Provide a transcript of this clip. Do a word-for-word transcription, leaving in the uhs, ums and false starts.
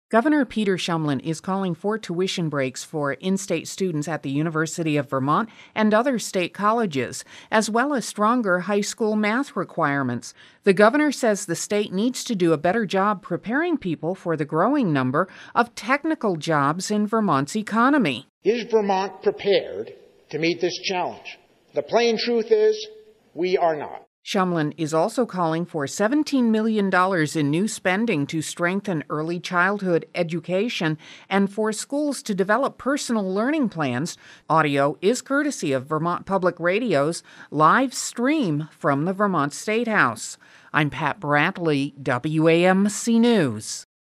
Governor Peter Shumlin is calling for tuition breaks for in-state students at the University of Vermont and other state colleges, as well as stronger high school math requirements. The governor says the state needs to do a better job preparing people for the growing number of technical jobs in Vermont's economy. Is Vermont prepared to meet this challenge? The plain truth is, we are not. Shumlin is also calling for seventeen million dollars in new spending to strengthen early childhood education and for schools to develop personal learning plans. Audio is courtesy of Vermont Public Radio's live stream from the Vermont State House. I'm Pat Brantley, W A M C News.